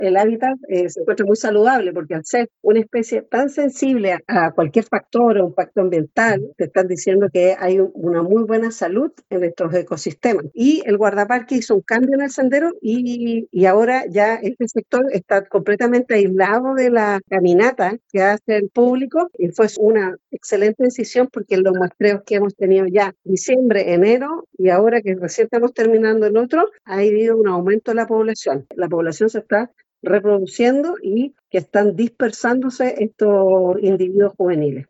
el hábitat se encuentra muy saludable porque al ser una especie tan sensible a cualquier factor o un factor ambiental, te están diciendo que hay una muy buena salud en estos ecosistemas. Y el guardaparque hizo un cambio en el sendero y ahora ya este sector está completamente aislado de la caminata que hace el público y fue una excelente decisión porque en los muestreos que hemos tenido ya diciembre, enero y ahora que recién estamos terminando el otro, ha habido un aumento de la población. La población se está reproduciendo y que están dispersándose estos individuos juveniles.